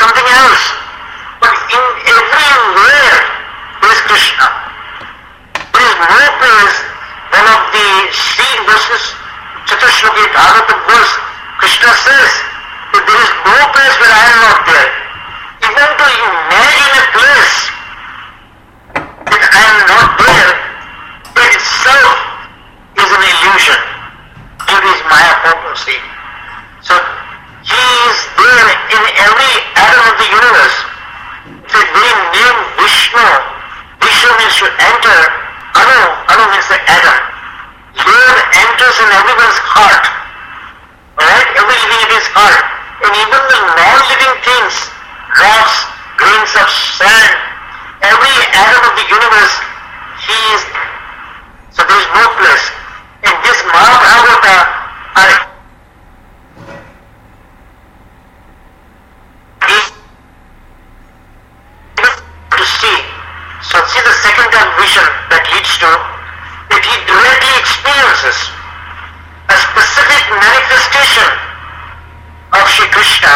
something else. But in everywhere there is Krishna. There is no place. One of the 16 verses, Chaturshloki Bhagavatam verse, Krishna says that there is no place where I am not there. Even to imagine a place that I am not there, that itself is an illusion. It is Maya potency. So He is there in every atom of the universe. The very name Vishnu, Vishnu means to enter, Anu means the atom. Lord enters in everyone's heart. Alright? Every living entity's heart. And even the non-living things, rocks, grains of sand, every atom of the universe, He is. So there is no place. And this Mahabharata are to see. So see the second term vision that leads to that he directly experiences a specific manifestation of Shri Krishna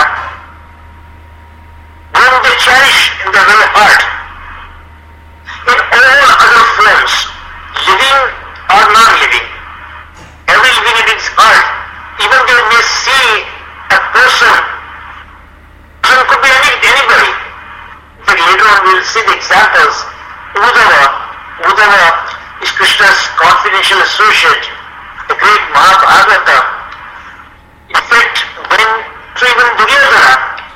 whom they cherish in their very heart. In all other forms, living or non-living, every living in its heart, even they may see a person could be anybody. But later on we will see the examples. Uddhava is Krishna's confidential associate, the great Mahabharata. In fact, even Duryodhana,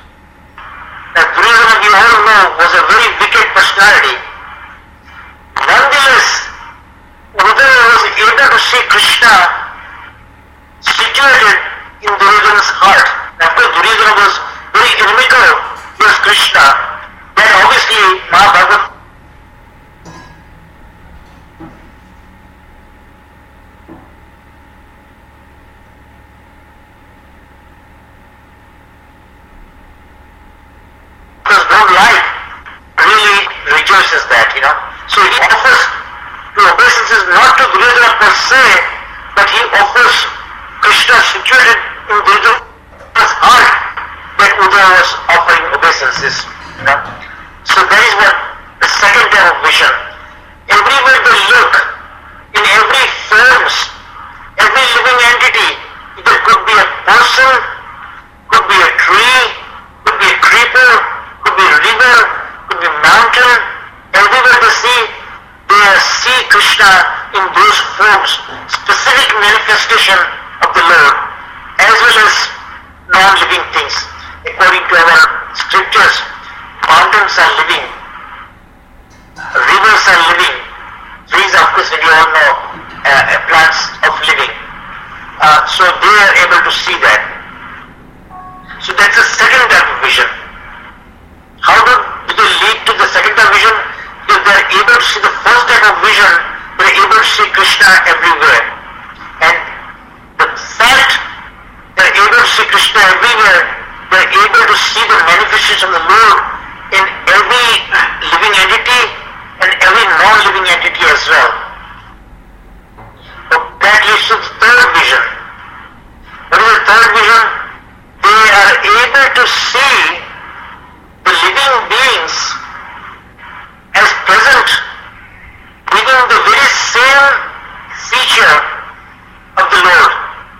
we all know, was a very wicked personality. Nonetheless, Uddhava was able to see Krishna situated in Duryodhana's heart. After Duryodhana was very inimical towards Krishna, then obviously Mahabharata don't like really rejoices that, So he offers the obeisances not to Duryodhana per se, but he offers Krishna situated in Duryodhana's heart that Uddhava was offering obeisances. So that is what the second type of vision. Everywhere they look, in every forms, every living entity, there could be a person, could be a tree, could be a creeper, could be a river, could be a mountain. Everywhere they see Krishna in those forms, specific manifestation of the Lord, as well as non-living things. According to our scriptures, mountains are living, rivers are living, trees, of course, we all know, plants of living. So they are able to see that. So that's the second type of vision. How do they lead to the second type of vision? Because they are able to see the first type of vision, they are able to see Krishna everywhere. And the fact they are able to see Krishna everywhere, they are able to see the manifestation of the Lord in every living entity and every non-living entity as well. But that leads to the third vision. What is the third vision? They are able to see the living beings as present within the very same feature of the Lord.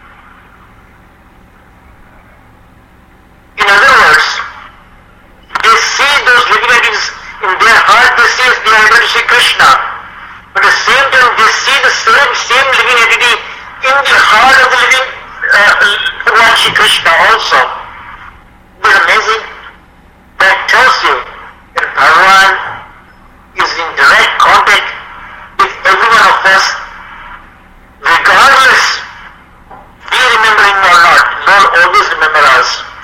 In other words, they see those living entities in their heart, they are able to see Krishna. But at the same time, they see the same living entity in the heart of the living Lord Shri Krishna also. It's amazing. That tells you that Bhagavan is in direct contact with every one of us, regardless we remember him or not. Lord always remember us.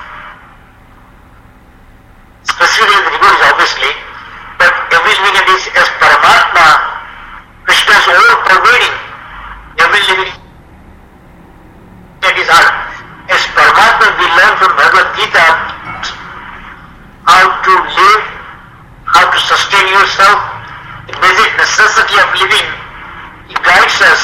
Specifically the devotees obviously, but every living entity as Paramatma, Krishna is all pervading every living entity's heart. As Paramatma, we learn from Bhagavad Gita how to live, how to sustain yourself, the basic necessity of living. He guides us.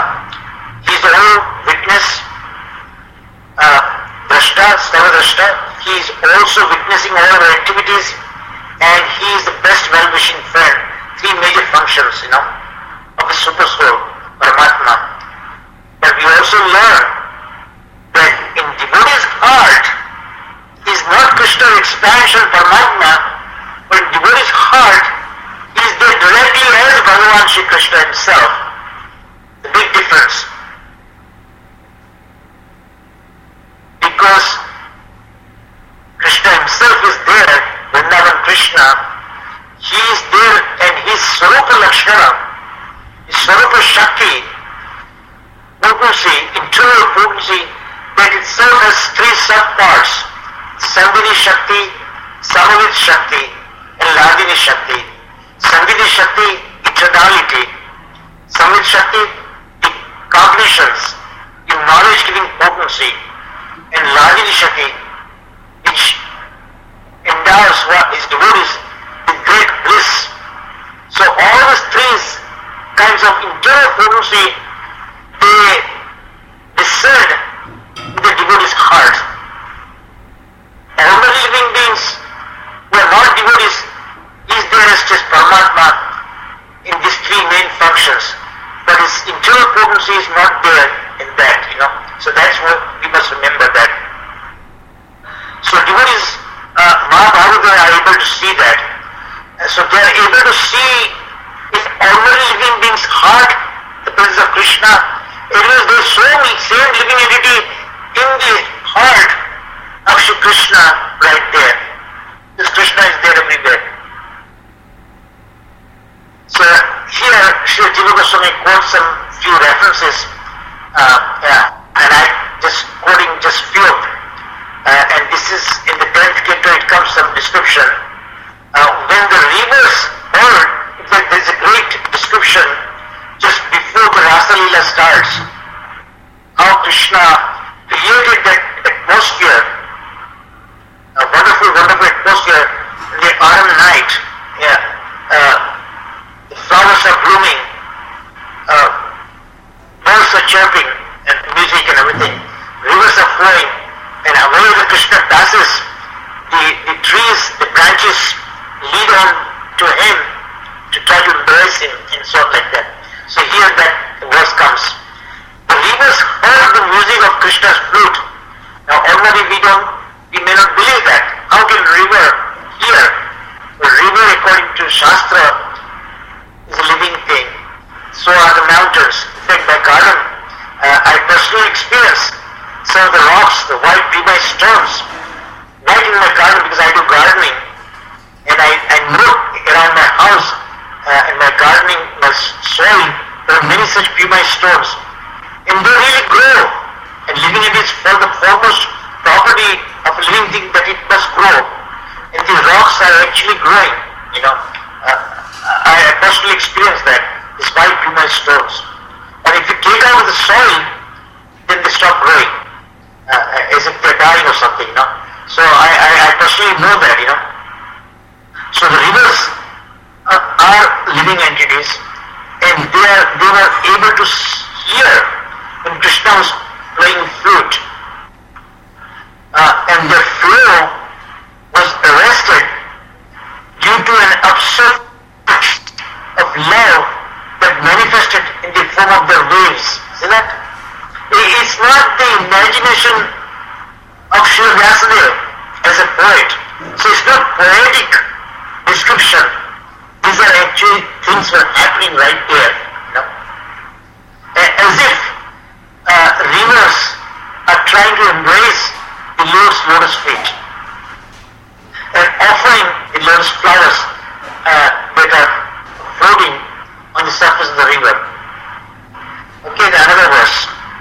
He is the whole witness, Drashta, Sarvadrashta. he is also witnessing all our activities, and he is the best well-wishing friend. Three major functions, of the super soul, Paramatma. But we also learn that in devotee's heart is not Krishna expansion Paramatma, but in devotee's heart he is there directly as Bhagavan Shri Krishna himself. The big difference. Because Krishna himself is there, Vrindavan Krishna, he is there, and his Swarupa Lakshana, his Swarupa Shakti, potency, internal potency, that itself has three sub-parts: Sambhini Shakti, Samavit Shakti, and Ladini Shakti. Sambhini Shakti, eternality. Samavit Shakti, the cognitions, the knowledge-giving potency. And Ladini Shakti, which endows his devotees with great bliss. So all these three kinds of internal potency, they descend in the devotee's heart. Ordinary living beings who are not devotees is there as just Paramatma in these three main functions, but his internal potency is not there in that, So that's what we must remember that. So devotees, Mahabharata are able to see that. So they are able to see in ordinary living beings' heart the presence of Krishna. It is the same living entity in the heart of Shri Krishna right there. This Krishna is there everywhere. So here Shri Jiva Goswami quotes some few references, and I just quoting just few of them. And this is in the 10th canto, it comes some description. When the rivers heard, in fact there is a great description just before the Rasa Leela starts, how Krishna created that atmosphere, a wonderful, wonderful atmosphere in the autumn night. The flowers are blooming, birds are chirping, and music and everything. Rivers are flowing, and wherever Krishna passes, the trees, the branches lead on to him to try to embrace him and so on like that. So here that verse comes. The rivers heard the music of Krishna's flute. Now ordinarily we may not believe that. How can a river hear? A river, according to Shastra, is a living thing. So are the mountains. In fact, my garden, I personally experienced some of the rocks, the white Pimai stones, right in my garden, because I do gardening, and I know around my house, in my gardening, my soil, there are many such Pimai stones, and they really grow, and living it is for the foremost property of a living thing that it must grow, and the rocks are actually growing, I personally experienced that, these white Pimai stones, and if you take out of the soil, then they stop growing. As if they're dying or something, So I personally know that, So the rivers are living entities, and they were able to hear when Krishna was playing flute, and their flow was arrested due to an upsurge of love that manifested in the form of their waves. See that? It's not the imagination of Sri Vyasadeva as a poet. So it's not poetic description. These are actually things were happening right there. As if rivers are trying to embrace the Lord's lotus feet and offering the lotus flowers that are floating on the surface of the river. Okay, another verse.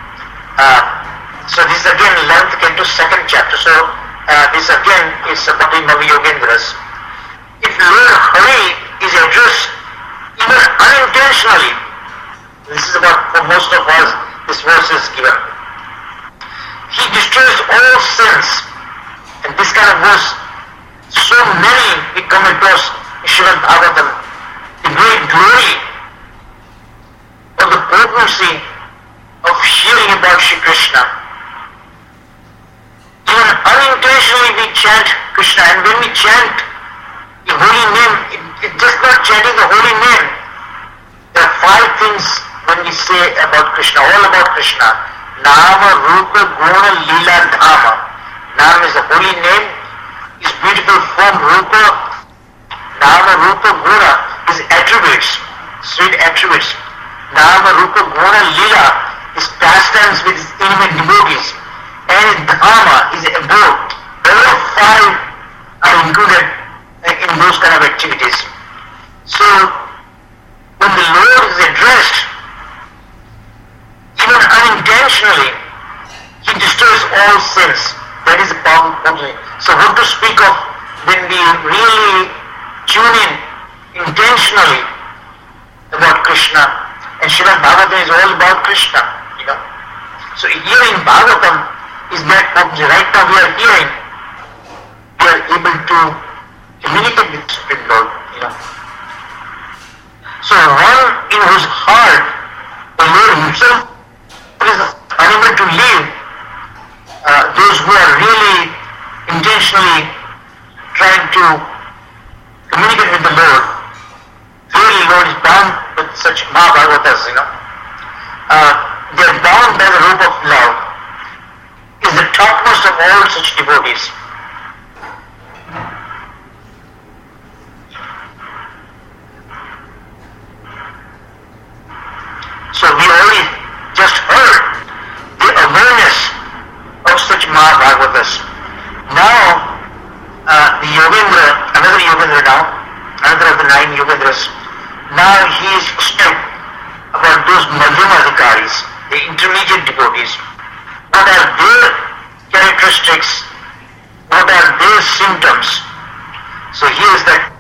So this again 11th canto, 2nd chapter. So this again is about the Navi Yogendras. If Lord Hari is addressed even unintentionally, this is about for most of us this verse is given. He destroys all sins, and this kind of verse, so many we come across in Srimad Bhagavatam. The great glory of the potency of hearing about Shri Krishna. Even unintentionally we chant Krishna, and when we chant the holy name, it's just not chanting the holy name. There are 5 things when we say about Krishna, all about Krishna. Nama, Rupa, Guna, Leela, Dhama. Nama is the holy name, his beautiful form, Rupa. Nama, Rupa, Guna, his attributes, sweet attributes. Nama, Rupa, Guna, Leela, his pastimes with his intimate devotees. And his Dhama, his abode. All 5 are included in those kind of activities. So, when the Lord is addressed, even unintentionally, he destroys all sins. That is the powerful thing. So what to speak of when we really tune in intentionally about Krishna? And Srimad Bhagavatam is all about Krishna, So here in Bhagavatam is that right now we are hearing, we are able to communicate with Supreme Lord, So one in whose heart the Lord himself is unable to live, those who are really intentionally trying to communicate with the Lord, really Lord is bound with such Mahabharata's, they are bound by the rope of love, is the topmost of all such devotees. So we already just heard the awareness of such Mahabharata's. Now, the Yogendra, another Yogendra now, another of the 9 Yogendras, now he is speaking about those Madhyama-adhikaris, the intermediate devotees. What are their characteristics? What are their symptoms? So here is that.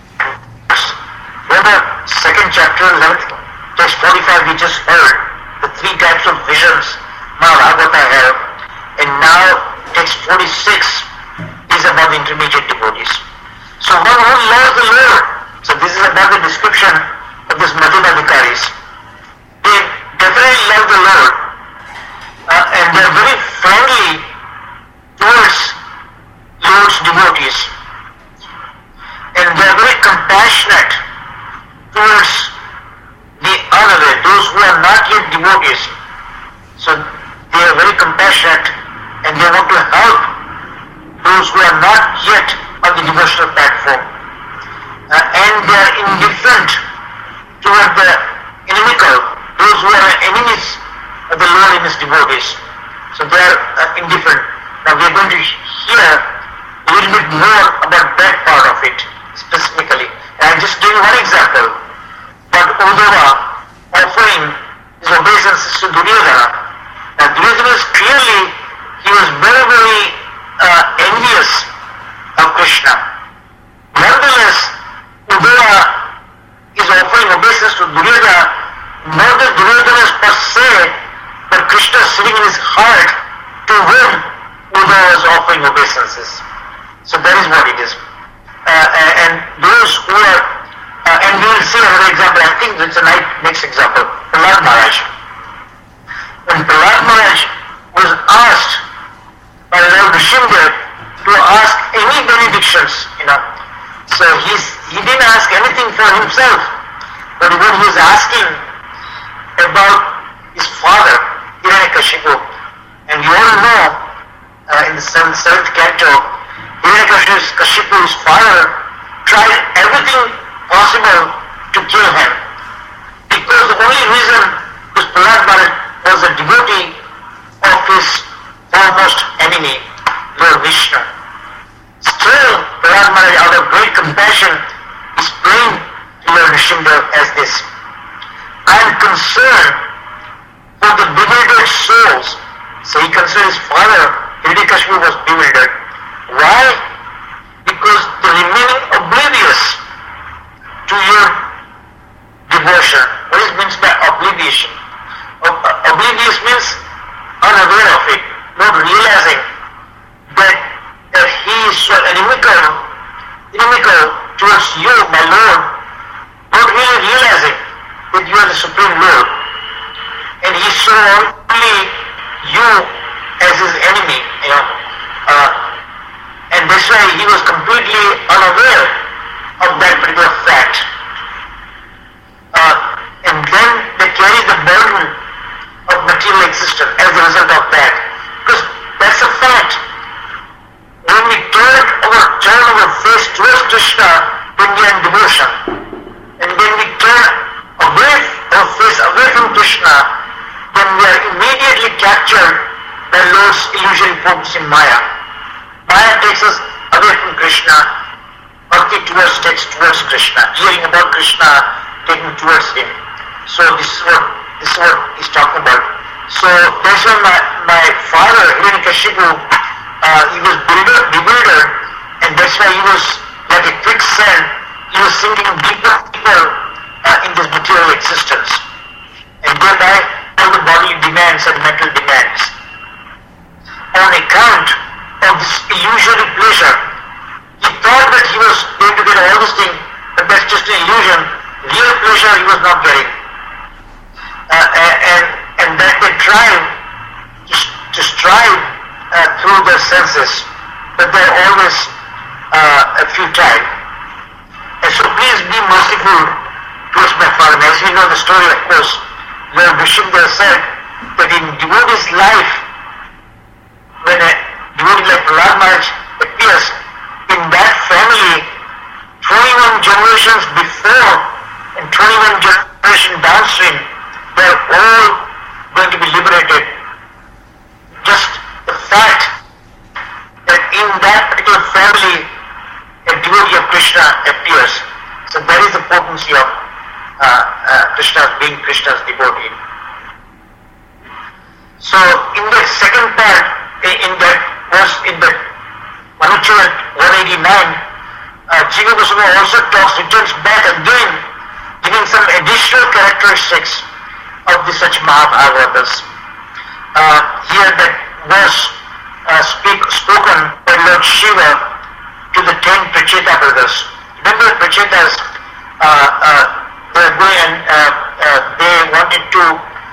From the 2nd chapter, 11th, text 45, we just heard the 3 types of visions Mahabharata have, and now text 46 is about the intermediate devotees. So one who loves the Lord, so this is about the description of these Madhyama-adhikaris. They definitely love the Lord, and they are very friendly towards Lord's devotees, and they are very compassionate towards the unaware, those who are not yet devotees. So they are very compassionate, and they want to help those who are not yet on the devotional platform, and they are indifferent toward the inimical, those who are enemies of the Lord and his devotees. So they are indifferent. Now we are going to hear a little bit more about that part of it specifically. And I'll just give you one example. But Uddhava offering his obeisances to Duryodhana. Now Duryodhana is clearly, he was very, very envious of Krishna. Nonetheless, Uddhava is offering obeisance to Duryodhana, not that Duryodhana is per se, but Krishna is sitting in his heart to whom Uddhava is offering obeisances. So that is what it is. And those who are, and we will see another example, I think it's a next example, Prahlad Maharaj. When Prahlad Maharaj was asked by Lord Nrsimhadev to ask any benedictions, so he didn't ask anything for himself, but when he was asking about his father, Hiranyakashipu, and you all know in the 7th canto, Hiranyakashipu's father tried everything possible to kill him, because the only reason was Prahlad Maharaj was a devotee of his foremost enemy, Lord Vishnu. Still, Prahlad Maharaj, out of great compassion, is praying to Lord Nrsimhadev as this: I am concerned for the bewildered souls. So he considered his father, Hiranyakashipu, was bewildered. Why? Because the remaining oblivious to your devotion. What is meant by obliviation? Oblivious means unaware of it, not realizing that he is so inimical towards you, my Lord, not really realizing that you are the Supreme Lord, and he saw only you as his enemy. And that's why he was completely unaware of that particular fact. And then they carry the burden of material existence as a result of that. Because that's a fact. When we turn our face towards Krishna, when we are in devotion, and when we turn our face away from Krishna, then we are immediately captured by Lord's illusory focus in Maya. Maya takes us away from Krishna, bhakti takes towards Krishna, hearing about Krishna, taking towards him. So this is what he's talking about. So that's why my father, Hiranyakashipu, he was bewildered, and that's why he was like a quicksand. He was sinking deeper in this material existence, and thereby all the bodily demands and mental demands. On account of this illusory pleasure, he thought that he was going to get all these things, but that's just an illusion. Real pleasure he was not getting, and that they tried to strive through the senses, but they're always futile. And so please be merciful towards my father. As we know the story, of course, Lord Vishnudev said that in devotee's life, when a devotee like Prahlad Maharaj appears, in that family, 21 generations before and 21 generations downstream, they're all going to be liberated. Just the fact that in that particular family, a devotee of Krishna appears. So that is the potency of Krishna being Krishna's devotee. So in the second part, in that Manuchala 189, Jiva Goswami also returns back again, giving some additional characteristics of the such Mahabhagavatas. Here that was spoken by Lord Shiva to the 10 Pracheta brothers. Remember the Prachetas, they were going and they wanted to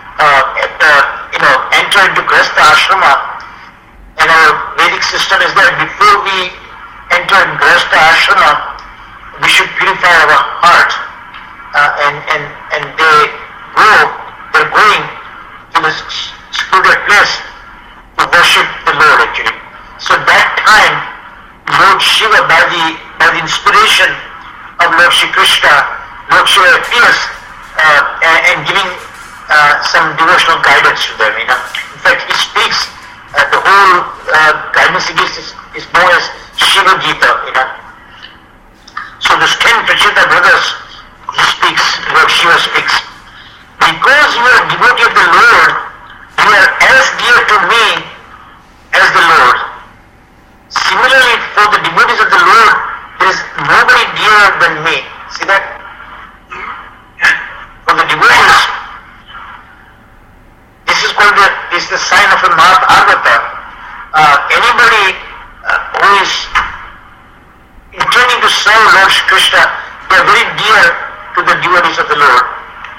enter into Grihastha Ashrama, and our Vedic system is that before we enter in Grihastha Ashrama, we should purify our heart, and they're going to this secluded place to worship the Lord actually. So that time, Lord Shiva, by the inspiration of Lord Shri Krishna, Lord Shiva appears and giving some devotional guidance to them. In fact, he speaks the whole guidance he gives is known as Shiva Gita. So those 10 Pracheta brothers, Lord Shiva speaks. Because you are a devotee of the Lord, you are as dear to me as the Lord. Similarly, for the devotees of the Lord, there is nobody dearer than me. See that? For the devotees, this is the sign of a Mahabharata. Anybody who is intending to serve Lord Krishna, they are very dear to the devotees of the Lord.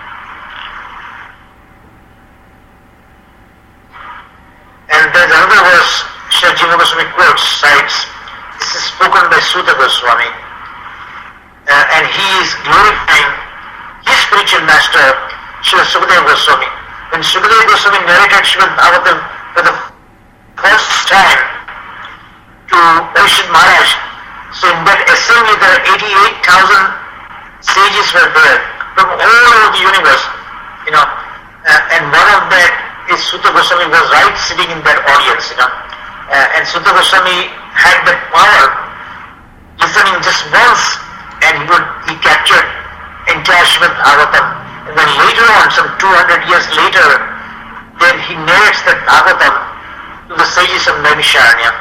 And there's another verse Sri Jiva Goswami quotes, cites. This is spoken by Suta Goswami, and he is glorifying his spiritual master, Sri Sukadeva Goswami. When Sukadeva Goswami narrated Srimad Bhagavatam for the first time to Parikshit Maharaj, so in that assembly there are 88,000 sages were there from all over the universe, and one of that is Suta Goswami was right sitting in that audience, and Suta Goswami had that power, listening just once, and he captured entire Srimad Bhagavatam. And then later on, some 200 years later, then he narrates that Bhagavatam to the sages of Naimisharanya,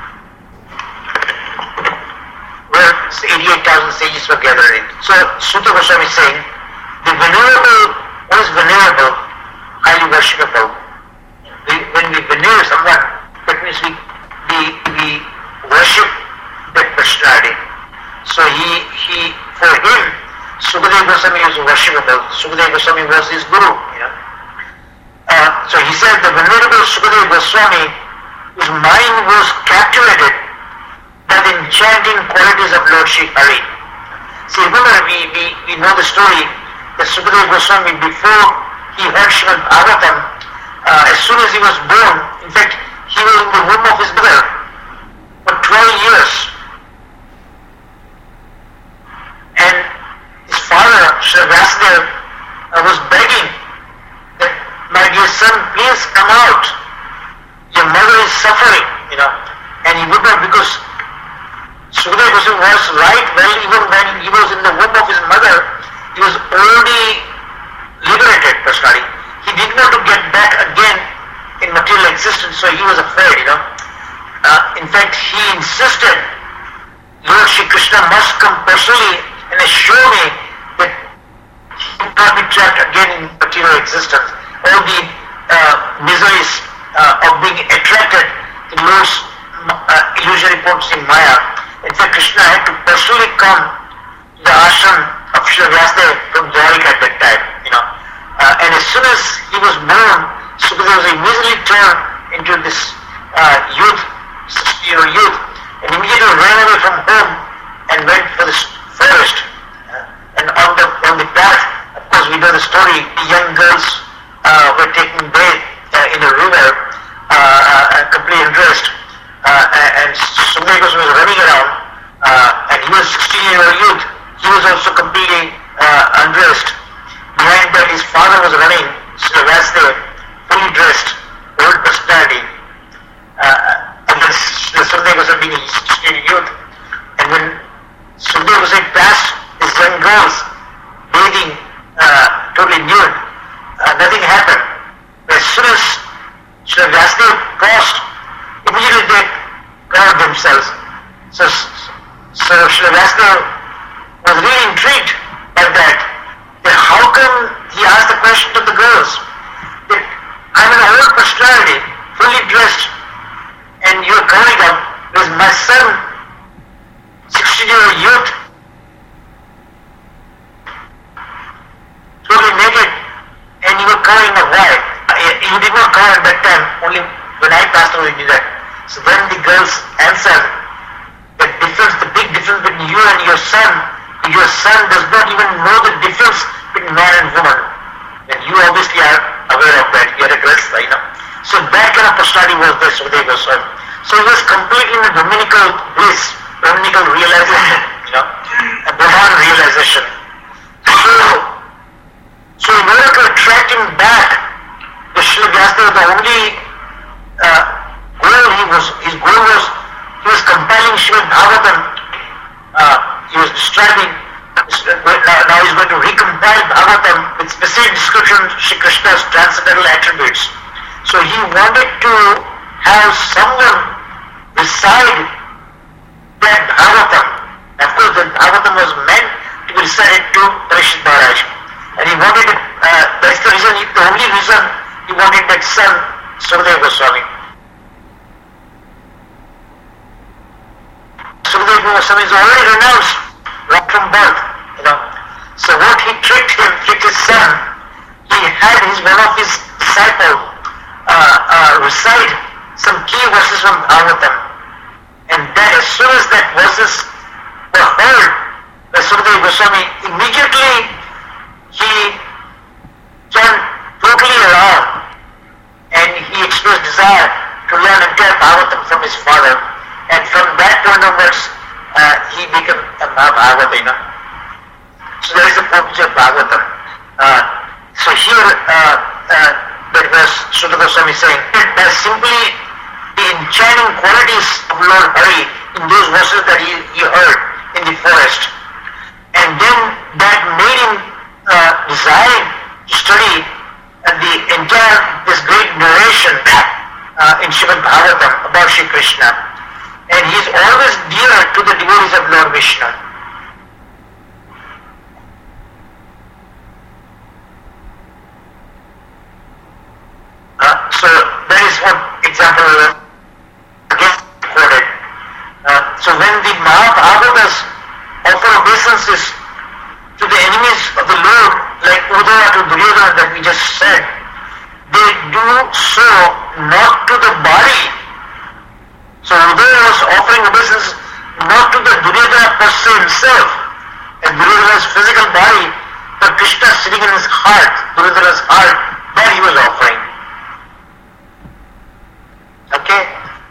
where 88,000 sages were gathered in. So Suta Goswami is saying, the venerable, what is venerable? Highly worshipable. When we venere someone, that means we worship that personality. So for him, Sukadeva Goswami was worshipable. Sukadeva Goswami was his guru. So he said the venerable Sukadeva Goswami, whose mind was captivated by the enchanting qualities of Lord Sri Hari. See, remember, we know the story that Sukadeva Goswami, before he heard Srimad Bhagavatam, as soon as he was born, in fact, he was in the womb of his mother for 12 years. And his father, Sri Vasudeva, was begging that, my dear son, please come out. Your mother is suffering, And he would not, because Sukadeva Goswami was right, well, even when he was in the womb of his mother, he was already liberated personally. He did not to get back again in material existence, so he was afraid, In fact, he insisted, Lord Shri Krishna must come personally and assure me that he will not be trapped again in material existence. All the miseries of being attracted to Lord's illusory potency Maya. In fact, Krishna had to personally come to the ashram of Sri Vasudeva from Dwarika at that time, And as soon as he was born, Sukadeva was immediately turned into this youth, 60-year-old youth, and immediately ran away from home and went for the forest. And on the path, of course, we know the story. The young girls were taking bathe in a river, completely undressed, and Sukadeva was running around, and he was 16-year-old youth. He was also completely undressed. Behind that, his father was running, Sri Vasudeva, fully dressed, old personality. And then Sukadeva was being a 16-year-old youth. And when Sukadeva was passed these young girls bathing, totally nude, nothing happened. As soon as Sri Vasudeva crossed, immediately they covered themselves. So Sri Vasudeva was really intrigued by that. How come, he asked the question to the girls, that I'm an old personality, fully dressed, and you're covering up, because my son, 16-year-old youth, totally naked, and you were covering up. Why? You did not cover at that time, only when I passed away you did that. So then the girls answered, the big difference between you and your son does not even know the difference between man and woman. And you obviously are aware of that. You are a girl, So that kind of personality was the Sukadeva Goswami. So he was completely in a dominical bliss, dominical realization, a Brahman realization. So in order to attract him back, the Srila Vyasdeva, the only his goal was, he was compiling Srimad Bhagavatam. He was describing, now he's going to recompile Bhagavatam with specific description of Sri Krishna's transcendental attributes. So he wanted to have someone recite that Bhagavatam. Of course, the Bhagavatam was meant to be recited to Parikshit Maharaj. And he wanted, that's the reason, the only reason he wanted that son, Sukadeva Goswami. Sukadeva Goswami is already renounced right from birth, So what he tricked his son, he had one of his disciples recite some key verses from Bhagavatam. And then as soon as that verses were heard by Sukadeva Goswami, immediately he turned totally around and he expressed desire to learn entire Bhagavatam from his father. And from that point onwards, he became a Mahabharata, So there is a potency of Bhagavatam. So here, that was Sukadeva Goswami saying that simply the enchanting qualities of Lord Hari in those verses that he heard in the forest. And then that made him desire to study this great narration in Srimad Bhagavatam about Shri Krishna. And he is always dear to the devotees of Lord Vishnu. So that is what example again quoted. So when the Mahabhagatas offer obeisances to the enemies of the Lord, like Uddhava to Duryodhana that we just said, they do so not to the body. So Uddhava was offering obeisance not to the Duryodhana person himself, and Duryodhana's physical body, but Krishna sitting in his heart, Duryodhana's heart, that he was offering. Okay?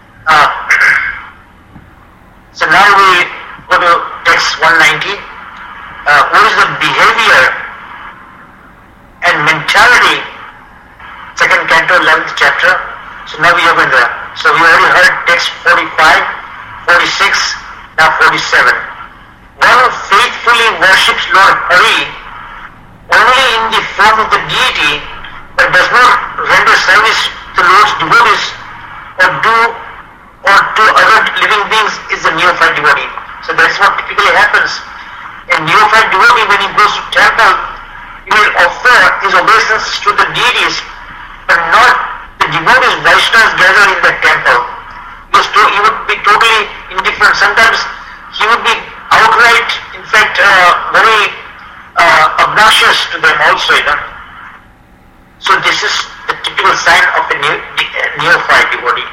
So now we go to text 190. What is the behavior and mentality? Second canto, 11th chapter. So now we are going to. So we already heard text 45, 46, now 47. One who faithfully worships Lord Hari only in the form of the deity, but does not render service to Lord's devotees or to other living beings is a neophyte devotee. So that's what typically happens. A neophyte devotee, when he goes to temple, he will offer his obeisances to the deities, but not the devotees, Vaishnavas gathered in the temple. He would be totally indifferent. Sometimes he would be outright, in fact, very obnoxious to them also, So this is the typical sign of a neophyte devotee.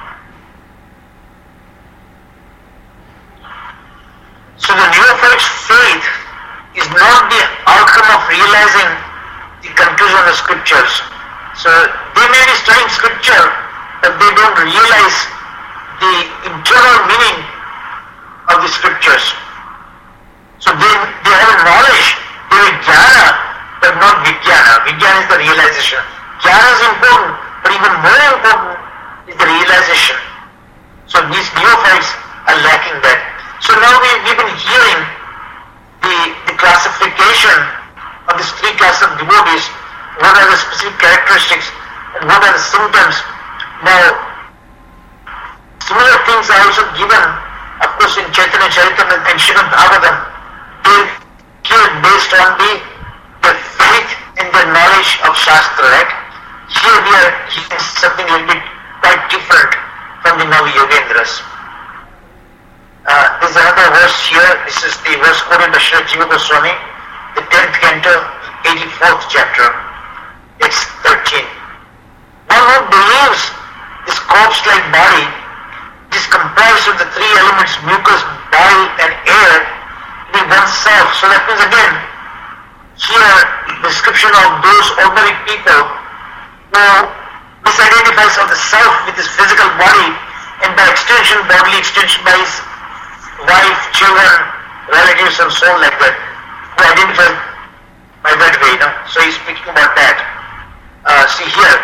So the neophyte's faith is not the outcome of realizing the conclusion of the scriptures. So they may be studying scripture, but they don't realize the internal meaning of the scriptures. So they have a knowledge, they have jnana, but not vijnana. Vijnana is the realization. Jnana is important, but even more important is the realization. So these neophytes are lacking that. So now we've been hearing the classification of these three classes of devotees. What are the specific characteristics and what are the symptoms? Now, similar things are also given, of course, in Chaitanya Charitamrita and Srimad Bhagavatam. They're here based on their faith and their knowledge of Shastra, right? Here we are hearing something a little bit quite different from the Navi Yogendras. There's another verse here. This is the verse quoted by Srila Jiva Goswami, the 10th canto, 84th chapter. It's 13. One who believes this corpse-like body is comprised of the three elements, mucus, bile, and air, in oneself. So that means again, here the description of those ordinary people who misidentifies of the self with his physical body, and by extension, bodily extension by his wife, children, relatives, and so on like that, who identify by that way. So he's speaking about that. See here,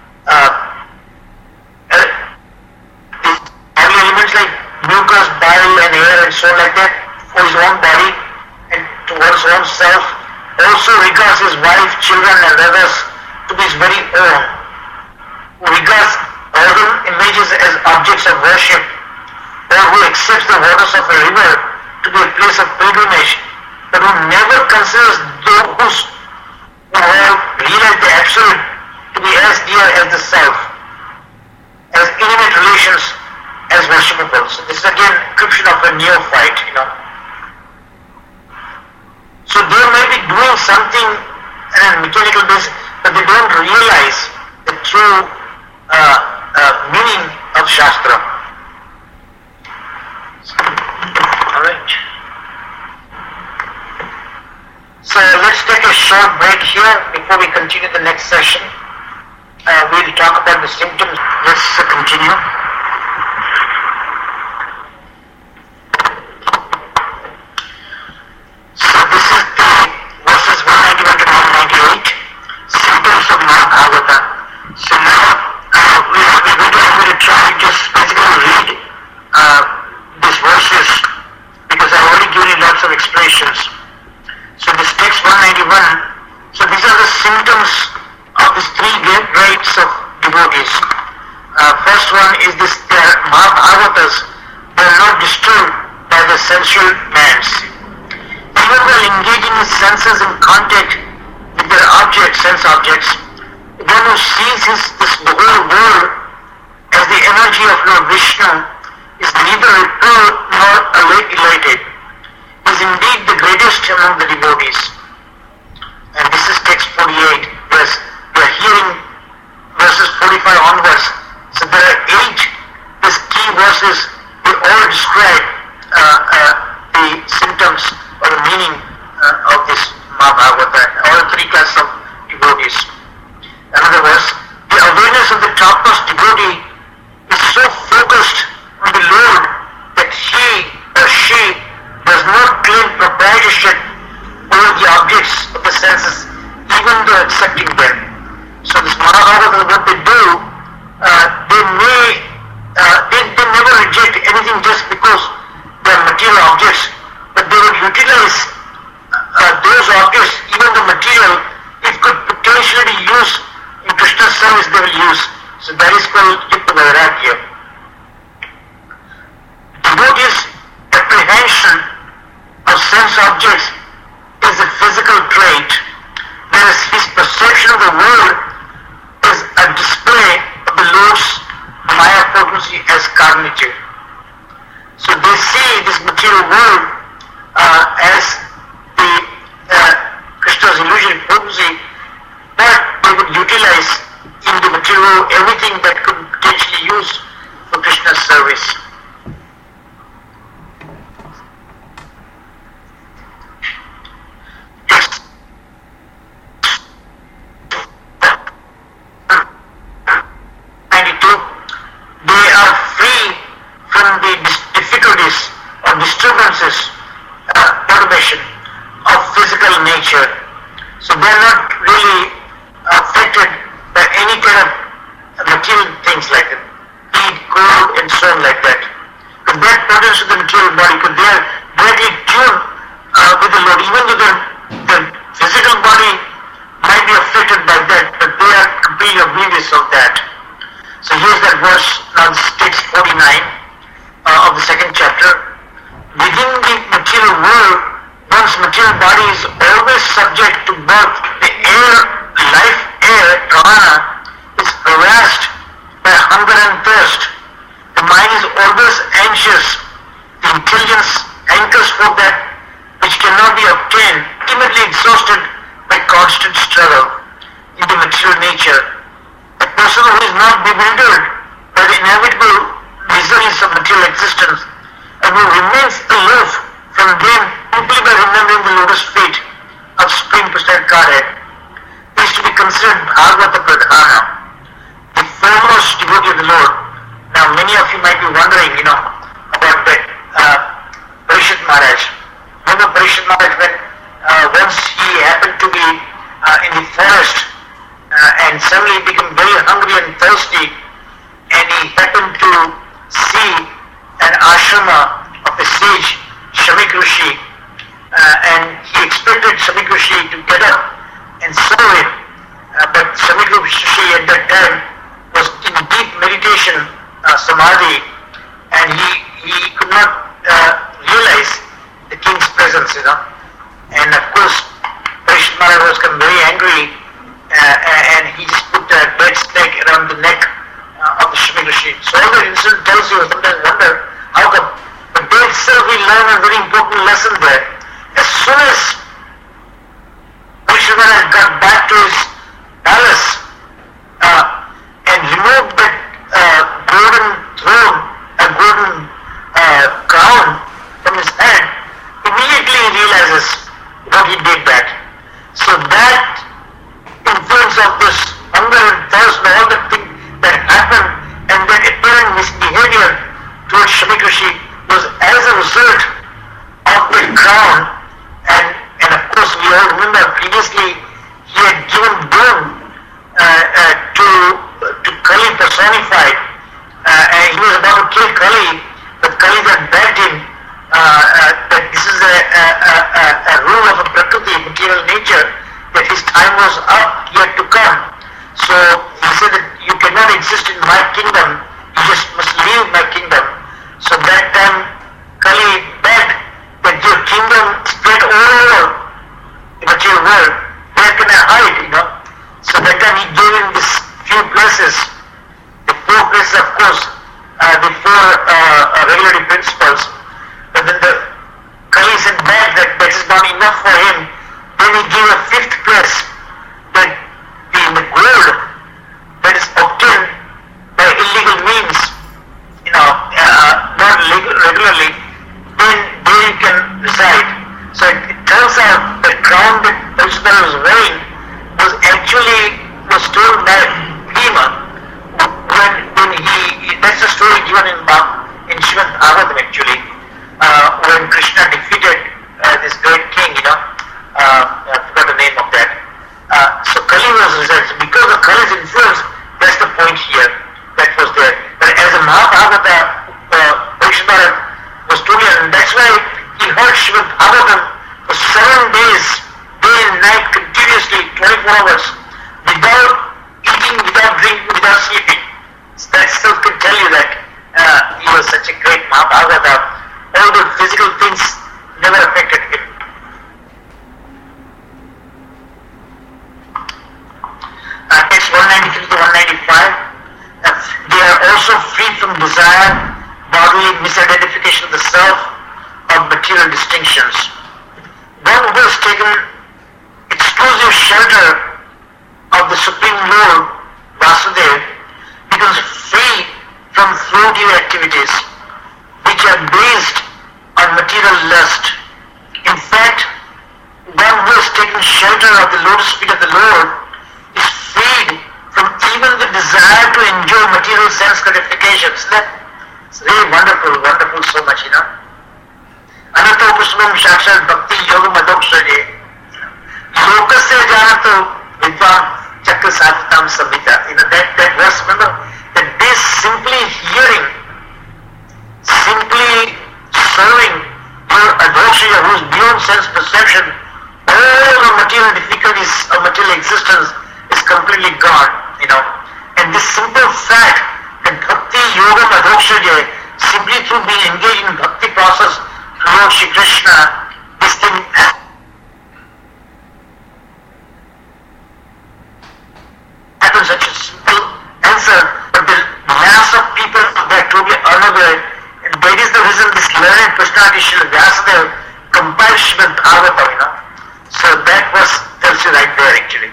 the body elements like mucus, bile, and air, and so on like that, for his own body and towards own self, also regards his wife, children, and others to be his very own, who regards organ images as objects of worship, or who accepts the waters of a river to be a place of pilgrimage, but who never considers those who have realized the Absolute to be as dear as the Self, as intimate relations as worshipable. So this is again a description of a neophyte, So they may be doing something on a mechanical basis, but they don't realize the true meaning of Shastra. Alright. So let's take a short break here before we continue the next session. We'll talk about the symptoms. Let's continue. So this is the verses 191 to 198, symptoms of Mahabharata. So now we're going to try to just basically read these verses, because I've already given you lots of explanations. So this text 191, so these are the symptoms of these three great rights of devotees. First one is this, they are Mahabhavatas, they are not disturbed by the sensual demands. Even while engaging his senses in contact with their objects, sense objects, one who sees the whole world as the energy of Lord Vishnu is neither repelled nor elated, is indeed the greatest among the devotees. And this is text 48. Yes, we are hearing verses 45 onwards. So there are 8 these key verses. They all describe claim proprietorship over the objects of the senses, even though accepting them. So this Mahabharata, what they do, they never reject anything just because they are material objects, but they would utilize those objects, even the material, it could potentially be used in Krishna's service, they will use. So that is called Yukta Vairagya. Devotee's apprehension of sense objects is a physical trait, whereas his perception of the world is a display of the Lord's Maya potency as cognitive. So they see this material world as the Krishna's illusory potency, but they would utilize in the material world everything that could potentially use for Krishna's service. Disturbances, perturbation of physical nature. So they are not really affected by any kind of material things like heat, cold, and so on like that. But that pertains to the material body, because they are directly tuned with the Lord. Even though the physical body might be affected by that, but they are completely oblivious of that. So here's that verse, now text 49 of the second chapter. Within the material world, one's material body is always subject to birth. The air, life air, prana, is harassed by hunger and thirst. The mind is always anxious. The intelligence hankers for that which cannot be obtained, ultimately exhausted by constant struggle in the material nature. A person who is not bewildered by the inevitable miseries of material existence and who remains aloof from them simply by remembering the lotus feet of Supreme Personality Godhead is to be considered Bhagavata Pradhana, the foremost devotee of the Lord. Now many of you might be wondering, about that Parishad Maharaj. Remember Parishad Maharaj when once he happened to be in the forest and suddenly he became very hungry and thirsty, and he happened to see an ashrama of a sage, Shamik Rishi, and he expected Shamik Rishi to get up and serve him, but Shamik Rishi at that time was in deep meditation, samadhi, and he could not realize the king's presence, and of course Parishad Maharaj was become very angry, and he just put a dead snake around the neck of the Shamik Rishi. So all that incident tells you, sometimes wonder how come. But there itself we learn a very important lesson there. As soon as Parishad Maharaj got back to his palace and removed that golden throne, a golden crown from his head, immediately he realizes what he did that. So that influence of this hunger and thirst and all the things that happened, and that apparent misbehavior towards Shamik Rishi was as a result of the crown, and of course we all remember previously he had given birth to Kali personified, and he was about to kill Kali, but Kali had begged him that this is a rule of a Prakriti, material nature, that his time was up, he had to come. So he said that you cannot exist in my kingdom, you just must leave my kingdom. So that time Kali begged that your kingdom spread all over the material world. Where can I hide, So that time he gave him these few places. The four places, of course, the four regulatory principles. But then the Kali said back that that is not enough for him. Then he gave a fifth place, that the gold that is obtained by illegal means, not regularly, then there you can reside. So it turns out the crown that Parishad was wearing was actually stolen by Bhima when he, that's the story given in Srimad Bhagavatam actually, when Krishna defeated Srimad Bhagavatam for 7 days, day and night, continuously, 24 hours, without eating, without drinking, without sleeping. So that still can tell you that he was such a great Mahabharata. All the physical things never affected him. Text 193 to 195. They are also free from desire, bodily misidentification of the self, or material distinctions. One who has taken exclusive shelter of the Supreme Lord, Vasudeva, becomes free from floating activities which are based on material lust. In fact, one who has taken shelter of the lotus feet of the Lord is freed from even the desire to enjoy material sense gratifications. It's really wonderful, wonderful so much, Anato Pushpam Shakshat Bhakti Yoga Madhokshare Lokasya Janato Vidvan Chakra Sadhatam Samhita. That verse, remember, that this simply hearing, simply serving your Advaksya who is beyond sense perception, all the material difficulties of material existence is completely gone, And this simple fact that Bhakti Yoga Madhokshaya, simply through being engaged in Bhakti process Lord Shri Krishna, this thing happens such a simple answer, but the mass of people are totally unaware, and that is the reason this learned personality Srila Vyasadeva compiled Srimad Bhagavatam, So that verse tells you right there actually.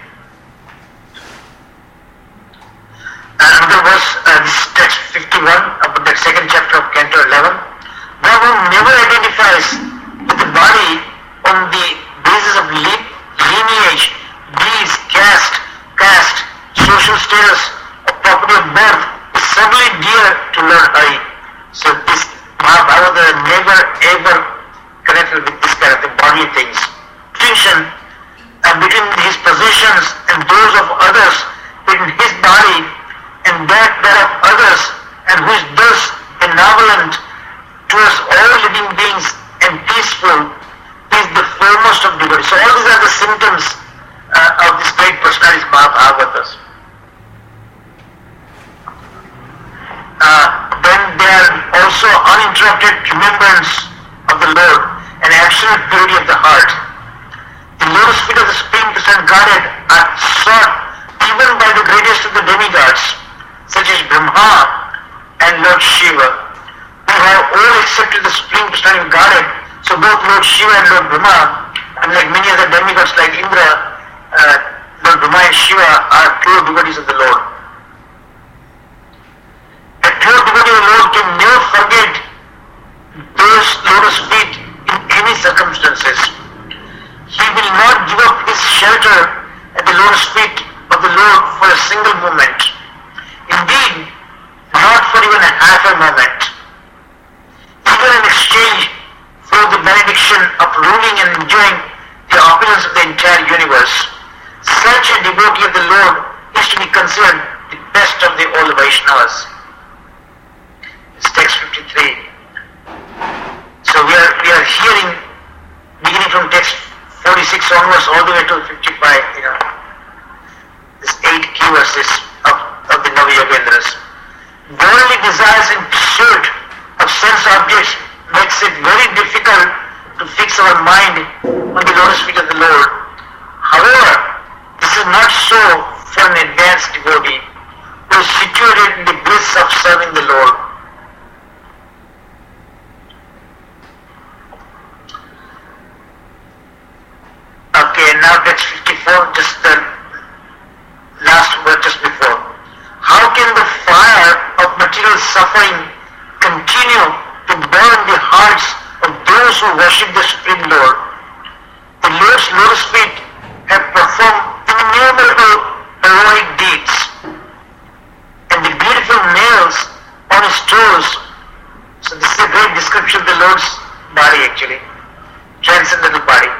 Another verse, this is text 51 of the second chapter of Canto 11. One who never identifies with the body on the basis of lineage, deeds, caste, social status, or property of birth is certainly dear to Lord Hari. So this Mahabharata never ever connected with this kind of the body things. Distinction between his possessions and those of others, between his body and that of others, and who is thus benevolent towards all living beings and peaceful, is the foremost of devotees. So all these are the symptoms of this great personality Mahabhagavatas. Then there are also uninterrupted remembrance of the Lord and absolute purity of the heart. The lotus feet of the Supreme Personality Godhead are sought even by the greatest of the demigods, such as Brahma and Lord Shiva, who have all accepted the Supreme Personality Godhead. So both Lord Shiva and Lord Brahma, unlike many other demigods like Indra, Lord Brahma and Shiva are pure devotees of the Lord. A pure devotee of the Lord can never forget those lotus feet in any circumstances. He will not give up his shelter at the lotus feet of the Lord for a single moment. Indeed, not for even a half a moment. Even in exchange for the benediction of ruling and enjoying the opulence of the entire universe, such a devotee of the Lord is to be considered the best of the all Vaishnavas. It's text 53. So we are hearing, beginning from text 46 onwards all the way to 55, this 8 key verses of the Navayogendras. Worldly desires in pursuit of sense objects makes it very difficult to fix our mind on the lotus feet of the Lord. However, this is not so for an advanced devotee who is situated in the bliss of serving the Lord. Okay, now text 54, just the last word just before. How can the fire of material suffering continue to burn the hearts of those who worship the Supreme Lord? The Lord's lotus feet have performed innumerable heroic deeds, and the beautiful nails on his toes. So this is a great description of the Lord's body actually, transcendental body.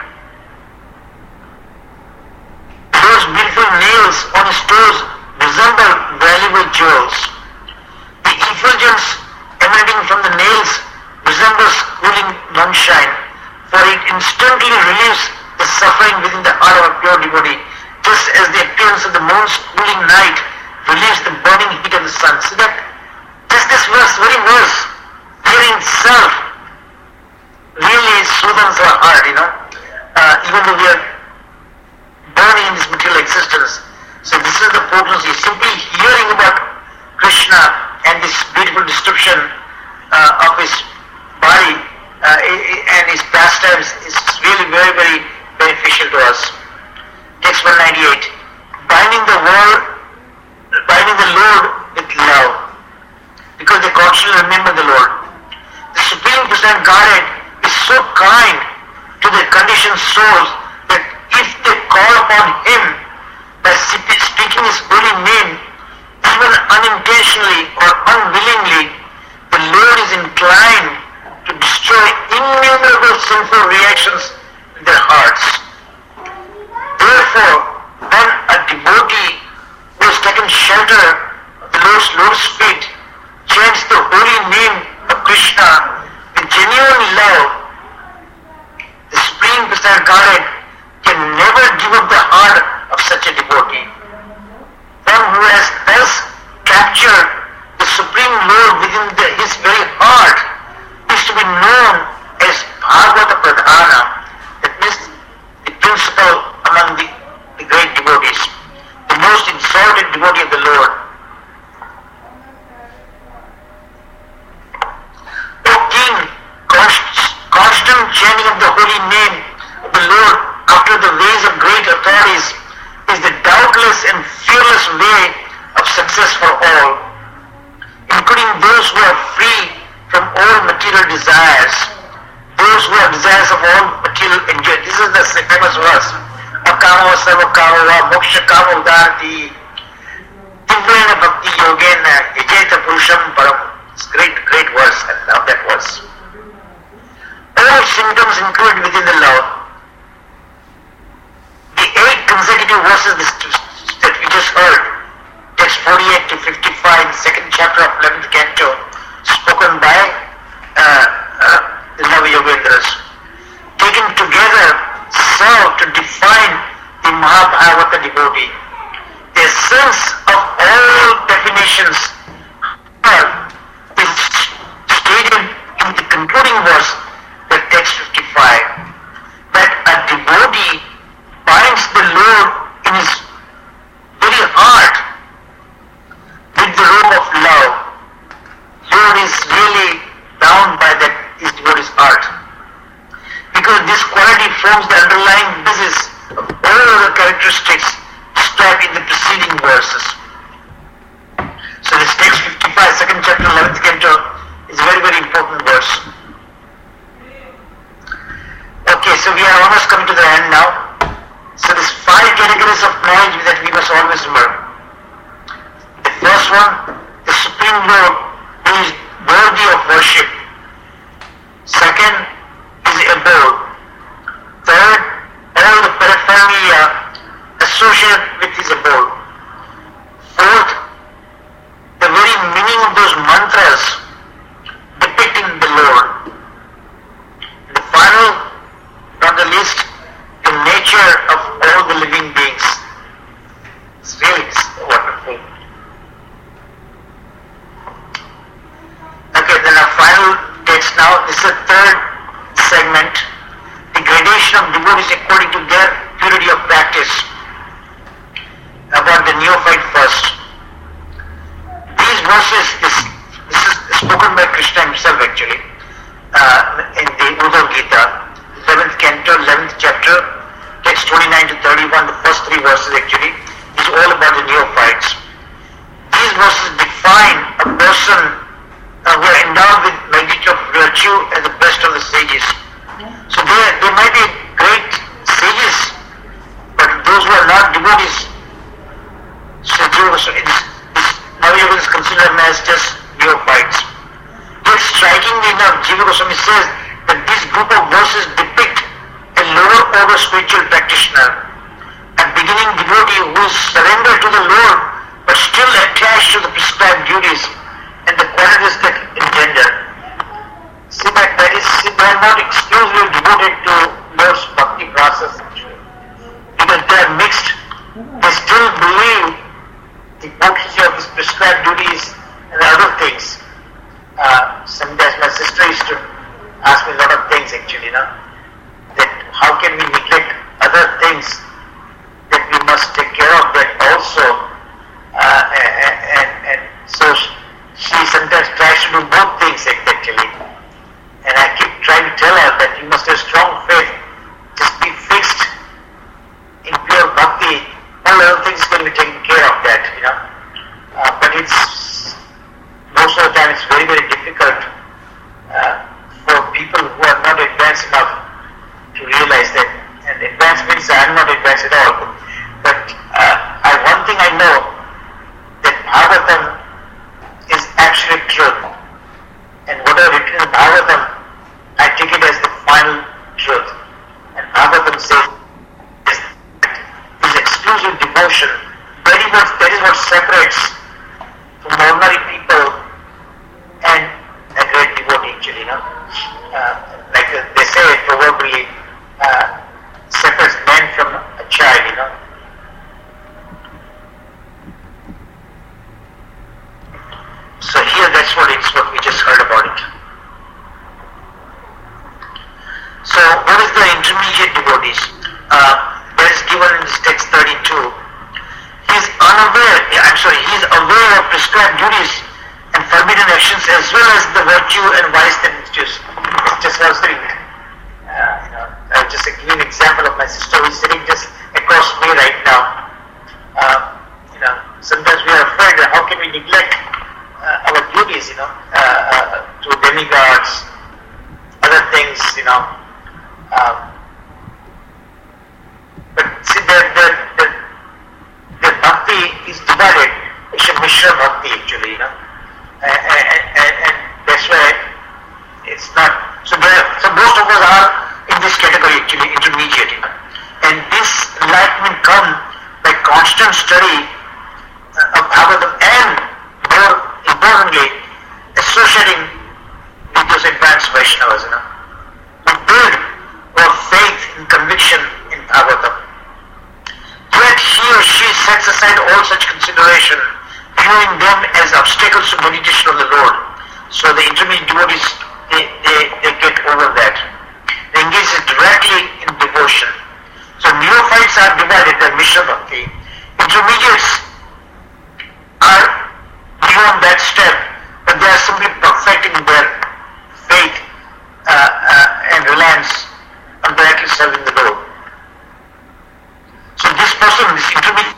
Those beautiful nails on his toes resemble valuable jewels. The effulgence emanating from the nails resembles cooling moonshine, for instantly relieves the suffering within the heart of a pure devotee, just as the appearance of the moon's cooling night relieves the burning heat of the sun. So that just this verse, very verse, hearing itself really soothes our heart, even though we are burning in this material existence. So this is the potency. Simply hearing about Krishna and this beautiful description of his body and his pastimes is really very, very beneficial to us. Text 198. Binding the Lord with love, because they constantly remember the Lord. The Supreme Personality Godhead is so kind to the conditioned souls that if they call upon Him by speaking His holy name, even unintentionally or unwillingly, the Lord is inclined to destroy innumerable sinful reactions in their hearts. Therefore, when a devotee who has taken shelter of the Lord's lotus feet chants the holy name of Krishna with genuine love, the Supreme Personality Godhead can never give up the heart of such a devotee. One who has thus captured the Supreme Lord within his very heart is to be known as Bhagavata Pradhana, that means the principal among the great devotees, the most exalted devotee of the Lord. O King, constant chanting of the holy name of the Lord after the ways of great authorities is the doubtless and fearless way of success for all, including those who are free from all material desires, those who have desires of all material enjoyment. This is the famous verse. Akamo sarvakamo va moksha kamo udarti divyena bhakti yogena vijeta purusham param. It's great verse. I love that verse. All symptoms included within the love. The 8 consecutive verses that we just heard, text 48 to 55 in the second chapter of 11th canto, spoken by the Nava-Yogendras, taken together serve to define the Mahabharata devotee. The essence of all definitions is stated in the concluding verse, that text 55, that a devotee binds the Lord in his very heart with the rope of love. Lord is really bound by that his devotee's heart, because this quality forms the underlying basis of all other characteristics described in the preceding verses. So this text 55, second chapter, 11th canto, is a very, very important verse. Okay, so we are almost coming to the end now. So there's 5 categories of knowledge that we must always remember. The first one, the Supreme Lord who is worthy of worship. Second, his abode. Third, all the paraphernalia associated with his abode. Fourth, the very meaning of those mantras depicting the Lord. The final on the list, the nature of all the living beings. It's really wonderful. Okay, then our final text now. This is the third segment. The gradation of devotees according to their purity of practice. About the neophyte first. These verses, this is spoken by Krishna himself actually, in the Uddhav Gita, 11th canto, 11th chapter, text 29 to 31, the first 3 verses actually, is all about the neophytes. These verses define a person who are endowed with magnitude of virtue as the best of the sages. So they might be great sages, but those who are not devotees, so Nava-Yoga is considered them as just neophytes. Yet strikingly enough, Jiva Goswami says that this group of verses depict a lower order spiritual practitioner, a beginning devotee who is surrendered to the Lord but still attached to the prescribed duties and the qualities that engender. See that they are not exclusively devoted to advance at all. But one thing I know, that Bhagavatam is absolute truth. And whatever written in Bhagavatam, I take it as the final truth. And Bhagavatam says this exclusive devotion, that is what separates from ordinary people and a great devotee actually, like they say proverbially, separates man from a child, So here that's what we just heard about it. So what is the intermediate devotees? That is given in this text 32. He is aware of prescribed duties and forbidden actions as well as the virtue and vice that introduce. Just what I was saying. I'll just give you an example of my sister who is sitting just across me right now. Sometimes we are afraid that how can we neglect our duties, to demigods, other things, but see, the bhakti is divided. It's a Mishra bhakti actually, and that's why it's not. So most of us are in this category actually, intermediate, and this enlightenment comes by constant study of Bhagavatam and more importantly, associating with those advanced Vaishnavas, who build our faith and conviction in Bhagavatam. Yet he or she sets aside all such consideration, viewing them as obstacles to meditation of the Lord. So the intermediate devotees, they get over that. They engage directly in devotion. So neophytes are divided by Mishra Bhakti. Intermediates are beyond that step, but they are simply perfecting their faith and reliance on directly serving the Lord. So this person, this intermediate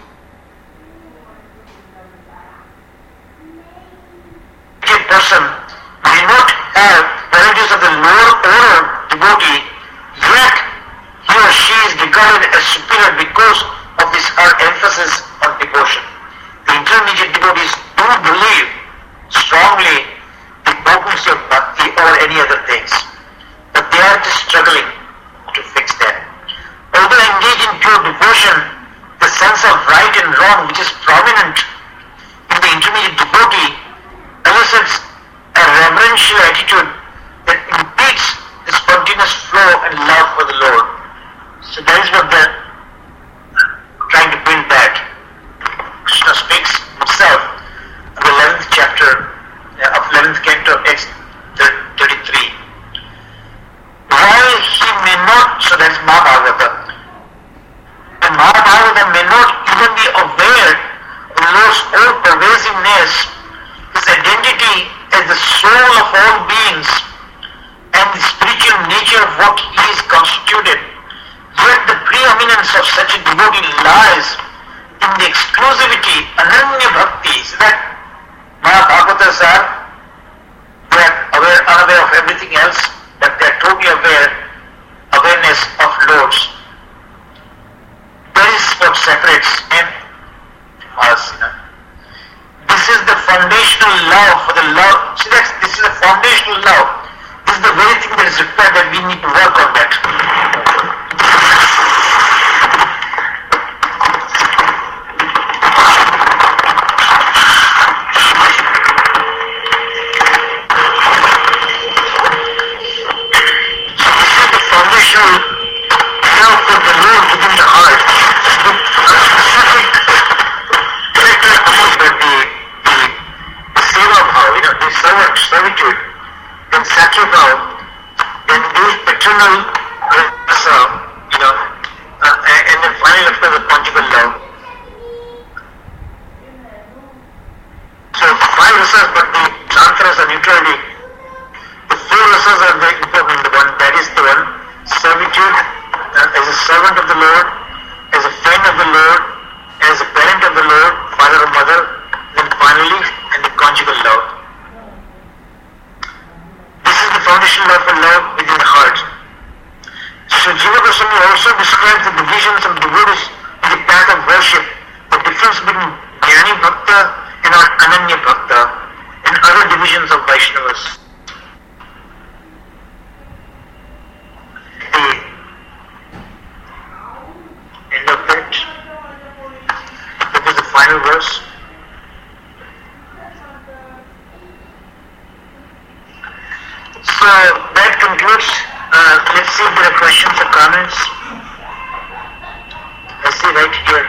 person may not have qualities of the lower order devotee, yet he or she is regarded as superior because of this emphasis on devotion. The intermediate devotees do believe strongly the potency of bhakti or any other things, but they are just struggling to fix that. Although engaged in pure devotion, the sense of right and wrong which is prominent in the intermediate devotee elicits a reverential attitude that impedes the spontaneous flow and love for the Lord. So that is what they're trying to build that. Krishna speaks himself in the 11th chapter of 11th canto of Text 33. While he may not, so that is Mahabharata, and Mahabharata may not even be aware of the Lord's own pervasiveness, his identity as the soul of all beings and the spiritual nature of what he is constituted, yet the preeminence of such a devotee lies in the exclusivity, ananya bhakti. So that Mahabhagavatas they are unaware of everything else, but they are totally awareness of Lord's. That is what separates him from us. This is the foundational love for the love. See, this is the foundational love. This is the very thing that is required, that we need to work on that. Servitude, then sacrifice, then this paternal rasa, and then finally of course the conjugal love. So 5 rasas, but the sankaras are neutrality. The 4 rasas are very important. The one, that is the one, servitude as a servant of the Lord, as a friend of the Lord, as a parent of the Lord, father or mother, then finally, and the conjugal love. Foundational love for love within the heart. So Jiva Goswami also describes the divisions of devotees in the path of worship, the difference between Jnani Bhakta and Ananya Bhakta, and other divisions of Vaishnavas. The end of that. That is the final verse. So that concludes. Let's see if there are questions or comments. Let's see right here.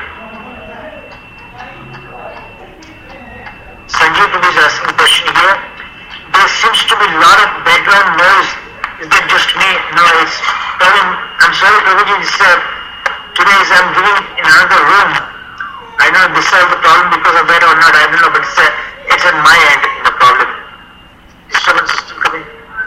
Sanjay Prabhu is asking a question here. There seems to be a lot of background noise. Is that just me? No, it's Praveen. I'm sorry, Prabhuji, today I'm doing in another room. I don't know if this is the problem because of that or not, I don't know, but it's at my end, the problem. Disturbance system coming.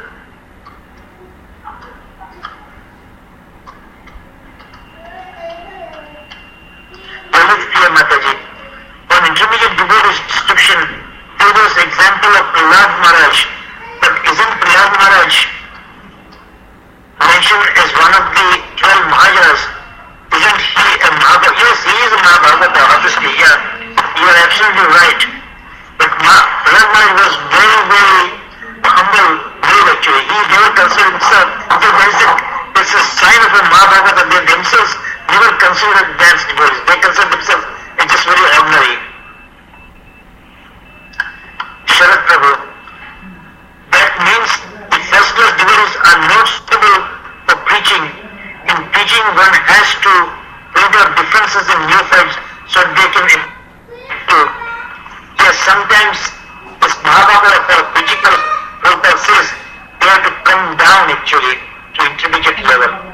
Mataji. On intermediate devotee's description, there was the example of Prahlad Maharaj. But isn't Prahlad Maharaj mentioned as one of the 12 Mahajas? Isn't he a Mahabharata? Yes, he is a Mahabharata, obviously, yeah. You are absolutely right. But Prahlad Maharaj was very, very humble man actually. He never considered himself, there's a sign of a Mahabharata, they themselves never considered advanced devotees. They consider themselves as just very ordinary. Sharad Prabhu. That means the first class devotees are not suitable for preaching. In preaching one has to bring out differences in neophytes so they can improve. Yes, sometimes this Mahabharata for preaching Prabhupada says they have to come down actually to intermediate level.